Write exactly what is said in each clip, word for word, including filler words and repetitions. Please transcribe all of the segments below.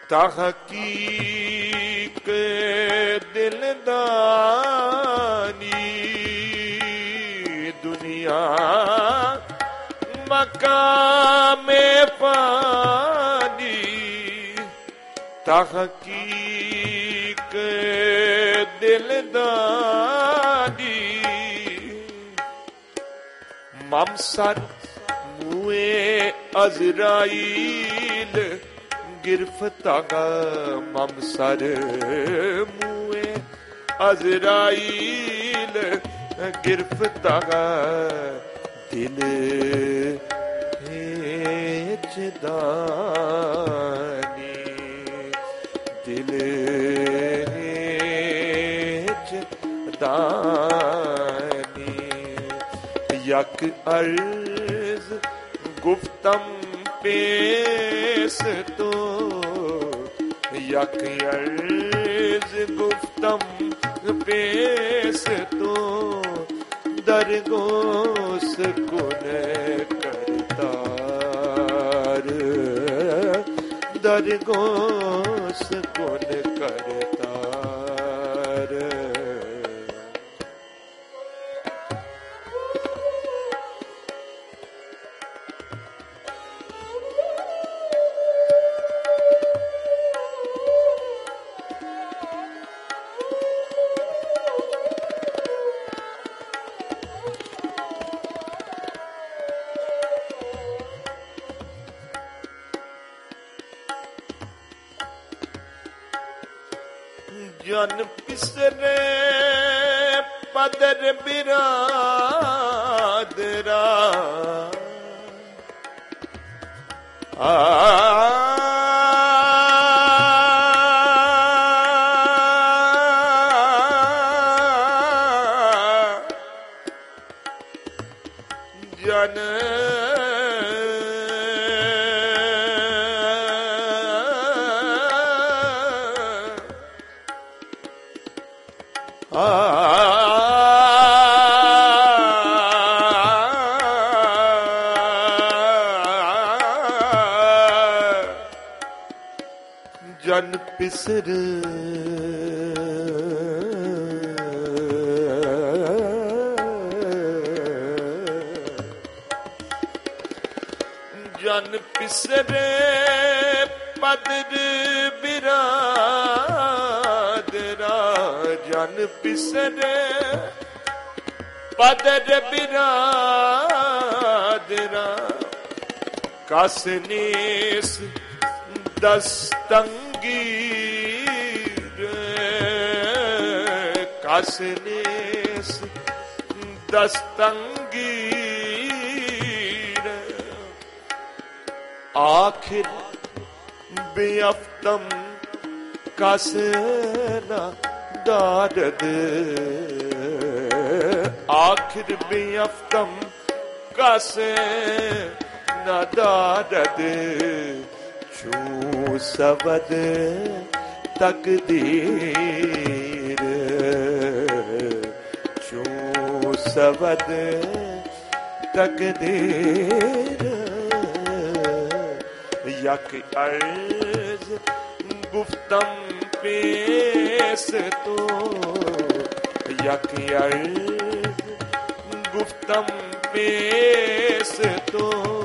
ਤਹਕੀਕ ਦਿਲਦਾਨੀ ਦੁਨੀਆ ਮਕਾਮੇ ਪਾਨੀ ਤਹਕੀਕ ਦਿਲਦਾਨੀ ਮਮਸਰ ਮੂਏ ਅਜ਼ਰਾਈਲ ਗਿਰਫਤਾਗਾ ਮਮਸਰ ਮੂਏ ਅਜ਼ਰਾਈਲ ਗਿਰਫਤਾਗਾ ਦਿਲ ਹੇਚ ਦਾਨੀ ਦਿਲ ਹੇਚ ਦਾਨੀ ਯਕ ਅਰਜ਼ ਗੁਫਤਮ पेश तो यक अर्ज गुफ्तम पेश तो दरगोस कुन करतार दरगोस कुन करतार ਜਨ ਪਿਸਰੇ ਪਦਰ ਬਿਰਾਦਰਾ ਆ ਜਨ ਜਨ ਪਿਸਰ ਜਨ ਪਿਸਰੇ ਪਦਰ ਬਿਰਾਦਰਾ ਜਨ ਪਿਸਰੇ ਪਦਰ ਬਿਰਾਦਰਾ ਕਸਨੀਸ ਦਸਤੰਗੀਰ ਕਸਨੀਸ ਦਸਤੰਗੀਰ ਆਖਿਰ ਬੇਅਫਤਮ ਕਸਨਾ ਦਾਰਦ ਆਖਿਰ ਬੇਅਫਤਮ ਕਸਨਾ ਦਾਰਦ ਛੂ ਸਬਦ ਤਕਦੀਰ ਛੂ ਸਬਦ ਤਕਦੀਰ ਯਕ ਅਰਜ਼ ਗੁਫਤਮ ਪੇਸ ਤੋ ਯਕ ਅਰਜ਼ ਗੁਫਤਮ ਪੇਸ ਤੋ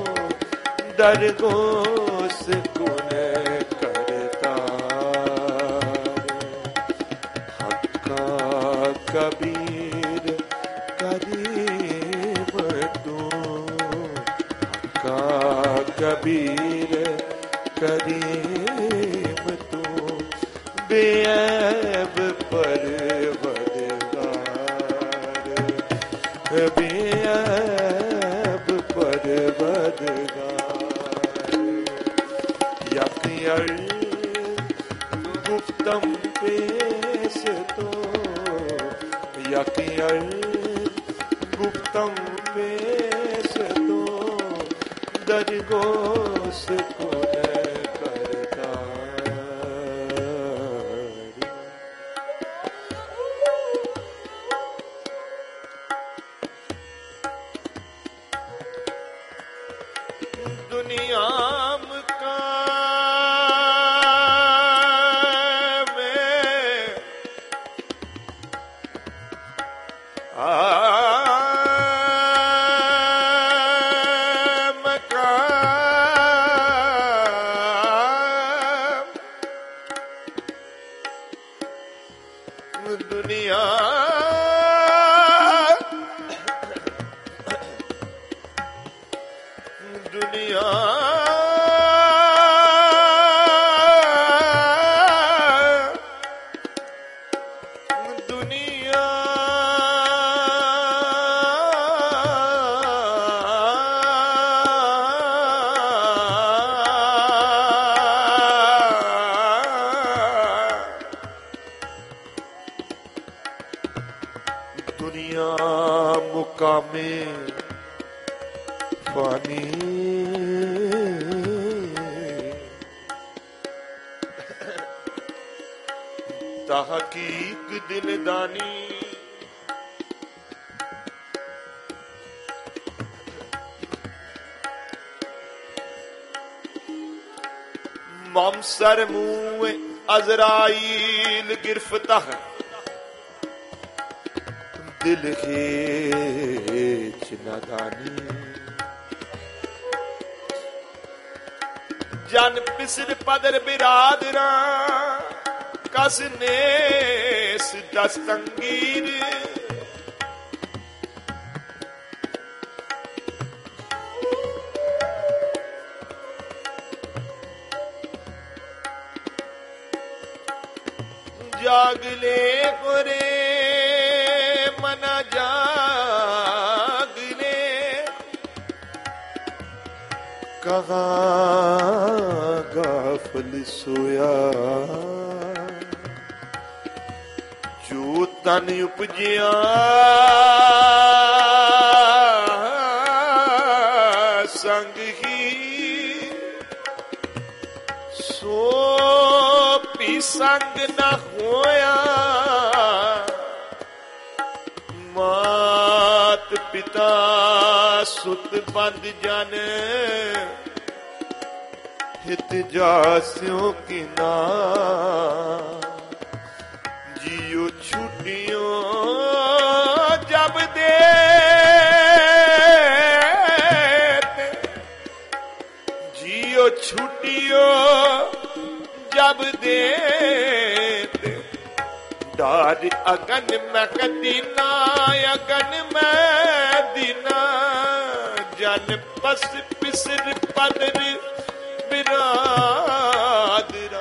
ਦਰਗੋਸ ਕੁਨ ਕਰਤਾਰ ਹੱਕਾ ਕਬੀਰ ਕਰੀਮ ਤੂੰ ਹੱਕਾ ਕਬੀਰ ਕਰੀਮ ਤੂੰ ਬੇਅਬ ਪਰਵਰਦਗਾਰ ਬੇਅਬ ਪਰਵਰਦਗਾਰ ਯਕ ਅਰਜ਼ ਗੁਫਤਮ ਪੇਸ਼ ਤੋ ਯਕ ਅਰਜ਼ ਗੁਫਤਮ ਪੇਸ਼ ਤੋ ਦਰਗੋਸ ਕੁਨ ਕਰਤਾਰ ਦੁਨੀਆ ਮਕਾ ਦੁਨੀਆ ਦੁਨੀਆ ਦੁਨੀਆ ਮੁਕਾਮੇ ਫਾਨੀ ਤਹਕੀਕ ਦਿਲਦਾਨੀ ਮਮਸਰ ਮੂਏ ਅਜ਼ਰਾਈਲ ਗਿਰਫਤਾਹ ਦਿਲ ਖੇਚ ਨਾਦਾਨੀ ਜਨ ਪਿਸਰ ਪਦਰ ਬਿਰਾਦਰਾਂ ਕਸ ਨੇਸ ਦਸਤੰਗੀਰ ਜਾਗਲੇ ਕੋਰੇ ਮਨਾ ਜਾਗਲੇ ਕਹਾਂ ਗਾਫਲ ਸੋਇਆ ਜੋ ਤਨ ਉਪਜਿਆ ਸੰਗ ਹੀ ਸੋ ਵੀ ਸੰਗ ਨਾ ਹੋਇਆ ਮਾਤ ਪਿਤਾ ਸੁਤ ਬੰਦ ਜਨ ਹਿਤ ਜਾਸਿਓ ਕਿਨਾ ਜਿਉ ਛੁੱਟਿਓ ਜਬ ਦੇ ਜਿਉ ਛੁੱਟਿਓ ਜਬ ਦੇ ਡਾਰ ਅਗਨ ਮੈਂ ਕਦੀਨਾ ਅਗਨ ਮੈਂ ਦਿਨਾ ਜਨ ਪਸ ਪਿਸਰ ਪਦਰ ਬਿਰਾਦਰਾ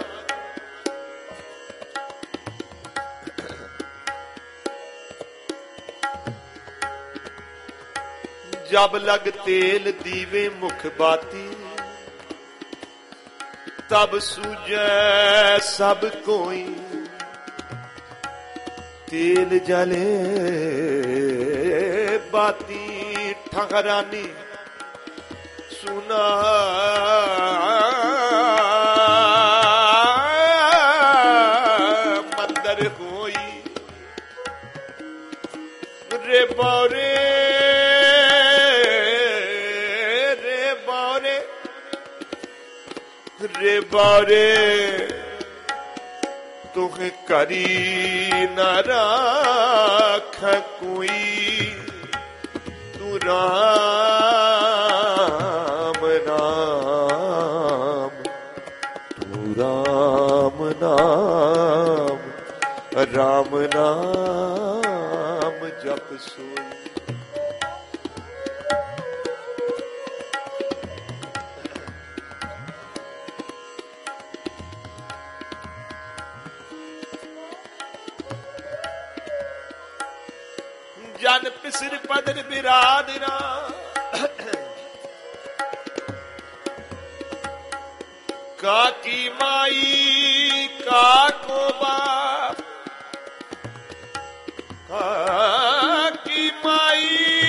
ਜਬ ਲਗ ਤੇਲ ਦੀਵੇ ਮੁਖ ਬਾਤੀ ਤਬ ਸੂਝੈ ਸਭ ਕੋਈ ਤੇਲ ਜਲੇ ਬਾਤੀ ਠਹਰਾਨੀ ਸੁਨਾ ਮੰਦਰ ਹੋਈ ਰੇ ਬੌਰੇ ਰੇ ਬਾਰੇ ਤੁਹ ਕਰੀ ਨ ਰਾਖ ਕੋਈ ਤੂੰ ਰਾਮ ਨਾਮ ਤੂੰ ਰਾਮ ਨਾਮ ਰਾਮ ਨਾਮ ਜਪ ਸੋਈ ਜਨ ਪਿਸਰ ਪਦਰ ਬਿਰਾਦਰਾ ਕਾਕੀ ਮਾਈ ਕਾਕੋ ਬਾਪ ਕਾਕੀ ਮਾਈ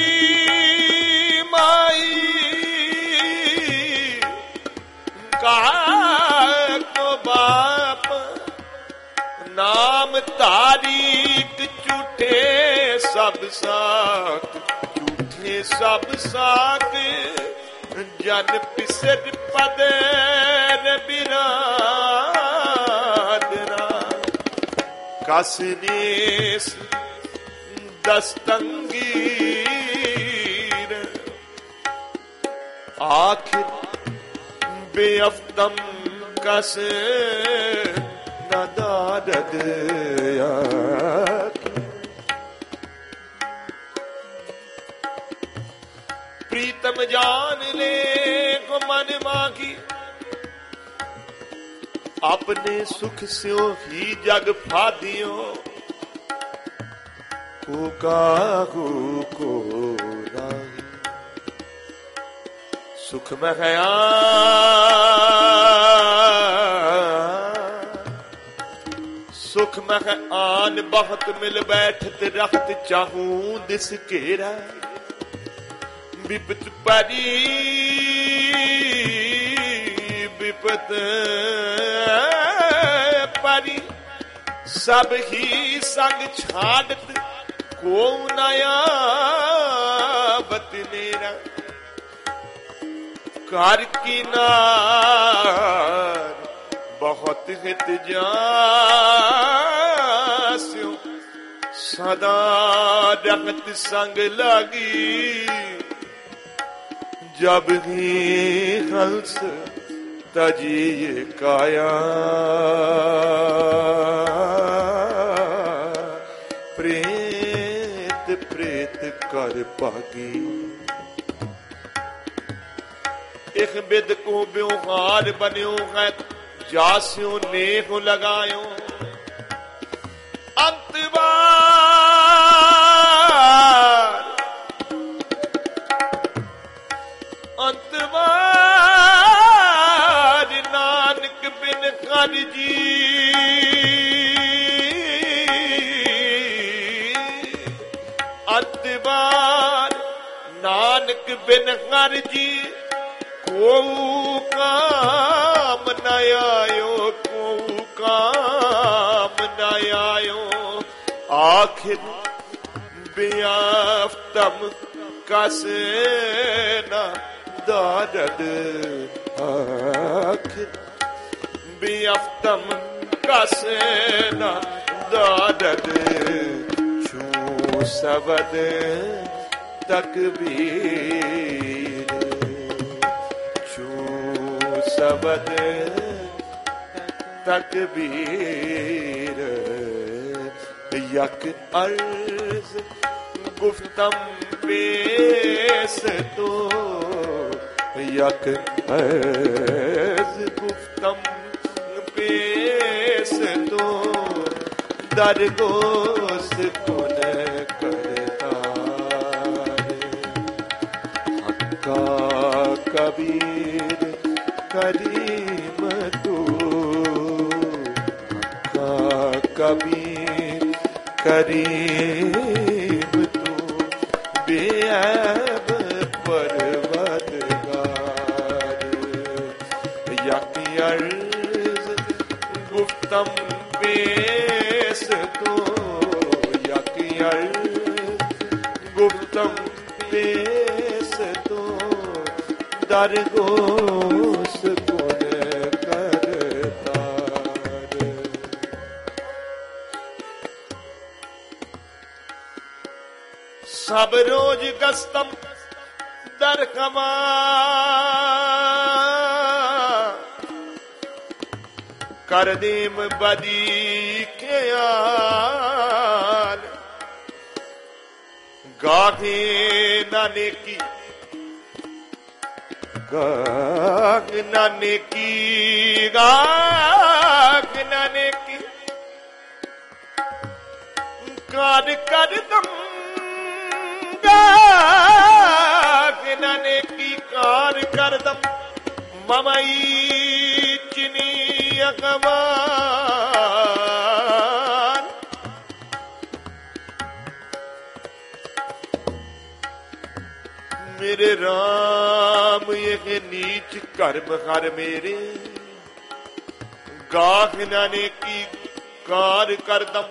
ਮਾਈ ਕਾਕੋ ਬਾਪ ਨਾਮ ਤਾਰੀਕ ਝੂਠੇ ਸਭ ਸਾਕ ਝੂਠੇ ਸਭ ਸਾਕ ਜਨ ਪਿਸਰ ਪਦਰ ਬਿਰਾਦਰਾ ਕਸ ਨੇਸ ਦਸਤੰਗੀਰ ਆਖਿਰ ਬੇਅਫਤਮ ਕਸ ਨਦਾਦਦ ਪ੍ਰੀਤਮ ਜਾਨ ਲੈ को मन मांगी। अपने सुख स्यों ही जग फादियो, को काहू को राही। सुख में है सुख में है आन बहुत मिल बैठत रखत चाहूं दिस घेरा। विपत परी विपत परी सब ही संग छाड़त को नया बतनेरा। कर की नार बहुत हित जास्यो, सदा रखत संग लगी। जब ही हंस तजिए काया, प्रेत प्रेत कर पागी। एक बिद को ब्योहार बन्यो है, जास्यो नेह लगायो। अंतवार अंतवार नानक बिन कर जी। अंतवार नानक बिन कर जी, को काम न आयो, को काम न आयो। आखिर बेआफ्तम कसे न दारद, आखिर बेआफ्तम कसे न दारद। छू सबद तकबीर, सबद तकबीर। यक अर्ज गुफ्तम पेश तो, यक अर्ज गुफ्तम पेश तो। दरगोस कुन करतार, हक्का कबीर करीम तू। हक्का कबीर करीम तू, बेअब परवरदिगार। यक अर्ज गुफ्तम पेश तो, यक अर्ज गुफ्तम पेश तो। दरगोस गुण करतार। सब रोज गस्तम दर कमा, कर दीम बदी के आल। गाहे नाने की गाग नाने की, गाग नाने की। कार कर दम गाग नाने की, कार कर दम। ममई चिनी अगवान, मेरे राम ये नीच कर्म हर मेरे। गाह नाने की कार करदम,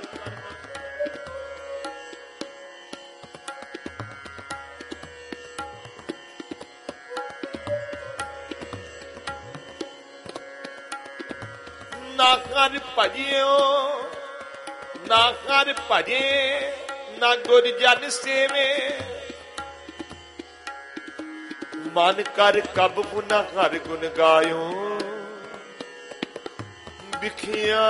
ना कर भजियो ना कर भजे, ना गुर जन सेवे। मन कर कब पुना हर गुण गायो, बिखिया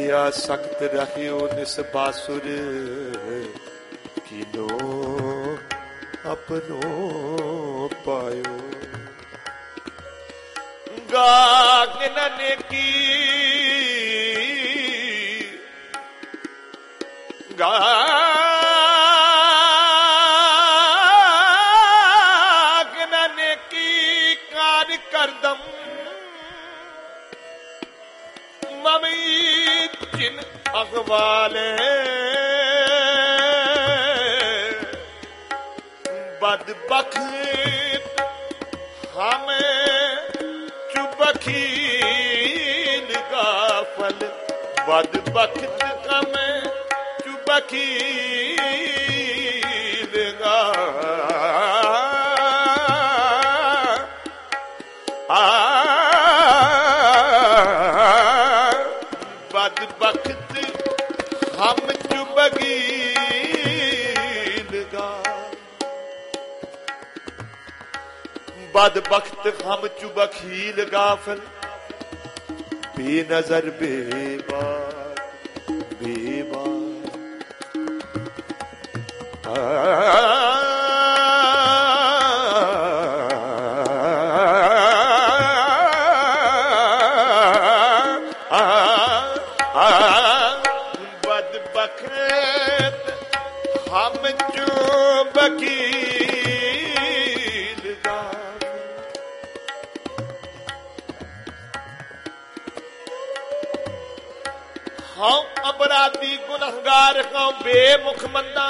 किया सख्त रखियो निस बासुर किनो अपनो पायो गागन की गागन की कार करदम ममी जिन अखवाले बदबख्त हमें चुबखील गाफल बदबख्त हमें चुबखील गा बदबख्त हम चुबखील गा बदबख्त हम चुबखील गाफल बेनजर बेबाक बेबाक बदबख्त हम चुबखील हाँ अपराधी गुनहगार हाँ बेमुख मंदा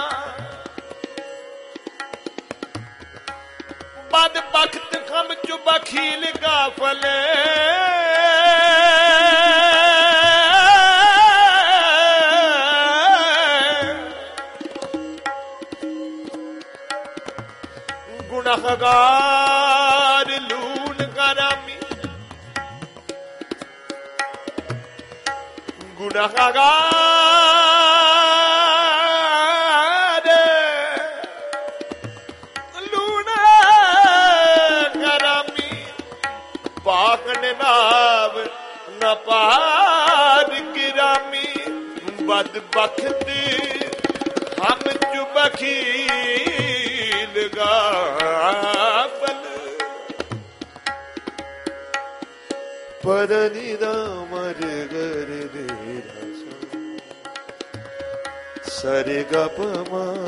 बदबख्त हम चुबखील गाफल गुनहगार लून करामी गुनहगार लून करामी पाकन नाव न पार गिरामी बदबख्त हम चुबखील गाफल परनिदा मर गर सरे ग प म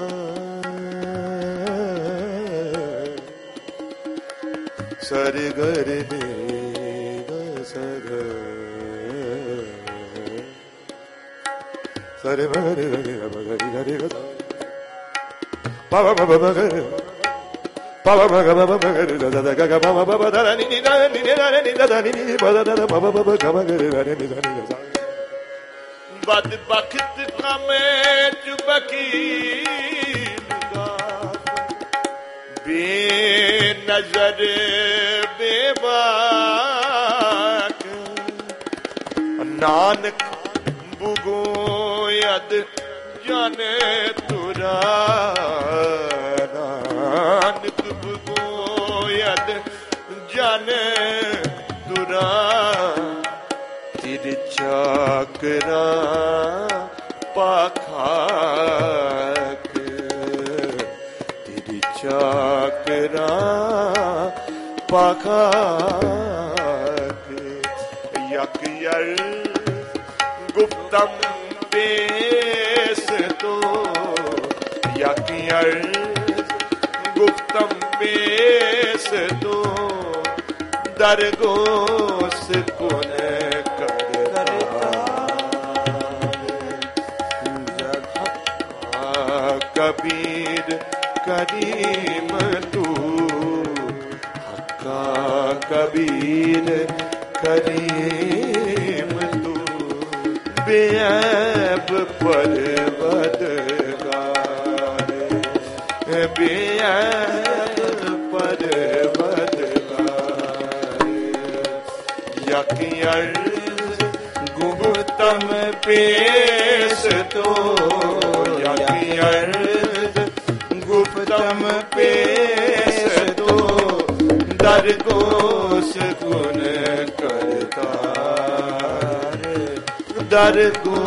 सरे गर ने ग स ग सरे म ग रे ग ग ग रे ग प प प प ग pa pa pa pa pa ga da da ga ga pa pa pa da ni ni da ni ni da ni da ni ni pa da da pa pa pa pa ga ga da ni da ni da बदबख्त हमें चुबखील गाफल बेनजर बेबाक नानक बुगोयद जाने तुरा नानक बुगोयद जाने तुरा तिरचाकरा पाखाक तिरचाकरा पाखाक यक यल गुप्तम पेश तो यक यल गुप्तम पेश तो दरगोस कुन कबीर करीम तू हक्का कबीर करीम तू बेअब परवरदिगार बेअब परवरदिगार यक अर्ज़ गुहतम पेश तो यक अर्ज़ गुप्तम पेश तो दरगोश गुण करतार दरगो